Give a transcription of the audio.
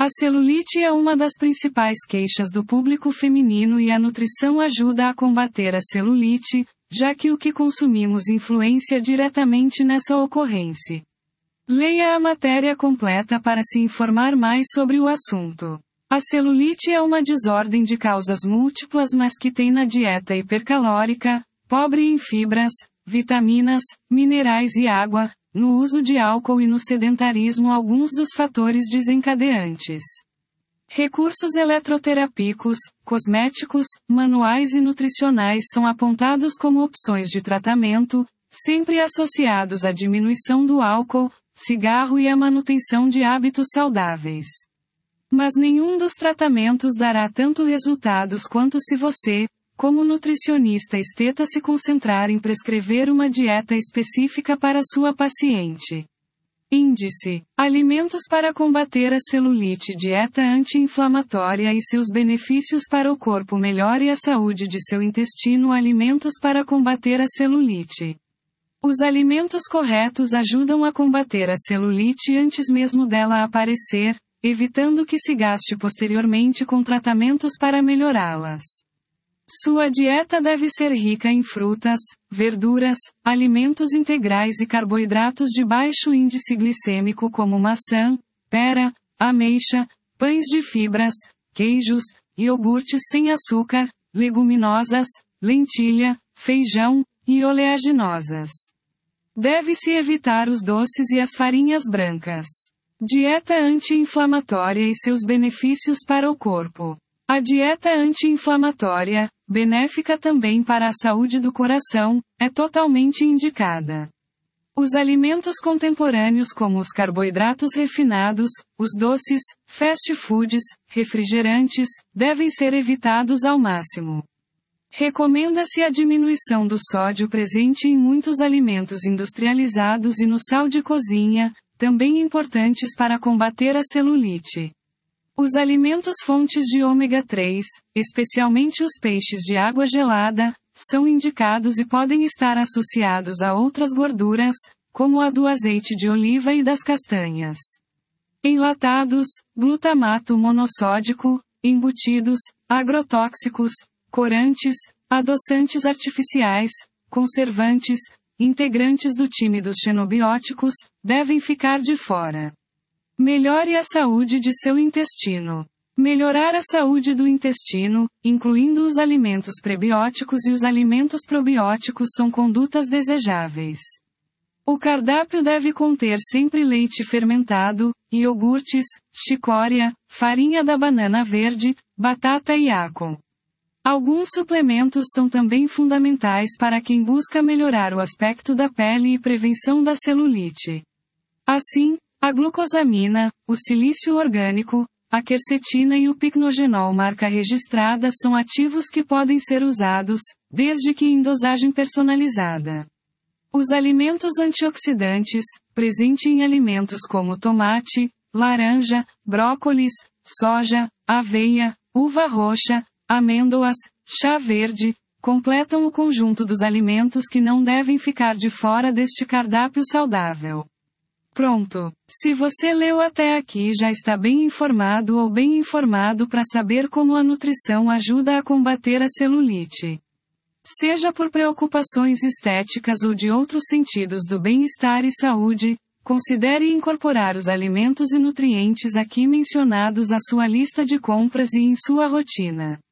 A celulite é uma das principais queixas do público feminino e a nutrição ajuda a combater a celulite, já que o que consumimos influencia diretamente nessa ocorrência. Leia a matéria completa para se informar mais sobre o assunto. A celulite é uma desordem de causas múltiplas, mas que tem na dieta hipercalórica, pobre em fibras, vitaminas, minerais e água, no uso de álcool e no sedentarismo alguns dos fatores desencadeantes. Recursos eletroterápicos, cosméticos, manuais e nutricionais são apontados como opções de tratamento, sempre associados à diminuição do álcool, cigarro e à manutenção de hábitos saudáveis. Mas nenhum dos tratamentos dará tanto resultados quanto se você, como nutricionista, se concentrar em prescrever uma dieta específica para sua paciente. Índice: alimentos para combater a celulite, dieta anti-inflamatória e seus benefícios para o corpo melhor e a saúde de seu intestino. Alimentos para combater a celulite. Os alimentos corretos ajudam a combater a celulite antes mesmo dela aparecer, evitando que se gaste posteriormente com tratamentos para melhorá-las. Sua dieta deve ser rica em frutas, verduras, alimentos integrais e carboidratos de baixo índice glicêmico como maçã, pera, ameixa, pães de fibras, queijos, iogurtes sem açúcar, leguminosas, lentilha, feijão, e oleaginosas. Deve-se evitar os doces e as farinhas brancas. Dieta anti-inflamatória e seus benefícios para o corpo. A dieta anti-inflamatória, benéfica também para a saúde do coração, é totalmente indicada. Os alimentos contemporâneos como os carboidratos refinados, os doces, fast foods, refrigerantes, devem ser evitados ao máximo. Recomenda-se a diminuição do sódio presente em muitos alimentos industrializados e no sal de cozinha, também importantes para combater a celulite. Os alimentos fontes de ômega 3, especialmente os peixes de água gelada, são indicados e podem estar associados a outras gorduras, como a do azeite de oliva e das castanhas. Enlatados, glutamato monossódico, embutidos, agrotóxicos, corantes, adoçantes artificiais, conservantes, integrantes do time dos xenobióticos, devem ficar de fora. Melhore a saúde de seu intestino. Melhorar a saúde do intestino, incluindo os alimentos prebióticos e os alimentos probióticos, são condutas desejáveis. O cardápio deve conter sempre leite fermentado, iogurtes, chicória, farinha da banana verde, batata e acon. Alguns suplementos são também fundamentais para quem busca melhorar o aspecto da pele e prevenção da celulite. Assim, a glucosamina, o silício orgânico, a quercetina e o picnogenol marca registrada são ativos que podem ser usados, desde que em dosagem personalizada. Os alimentos antioxidantes, presente em alimentos como tomate, laranja, brócolis, soja, aveia, uva roxa, amêndoas, chá verde, completam o conjunto dos alimentos que não devem ficar de fora deste cardápio saudável. Pronto! Se você leu até aqui, já está bem informado ou bem informado para saber como a nutrição ajuda a combater a celulite. Seja por preocupações estéticas ou de outros sentidos do bem-estar e saúde, considere incorporar os alimentos e nutrientes aqui mencionados à sua lista de compras e em sua rotina.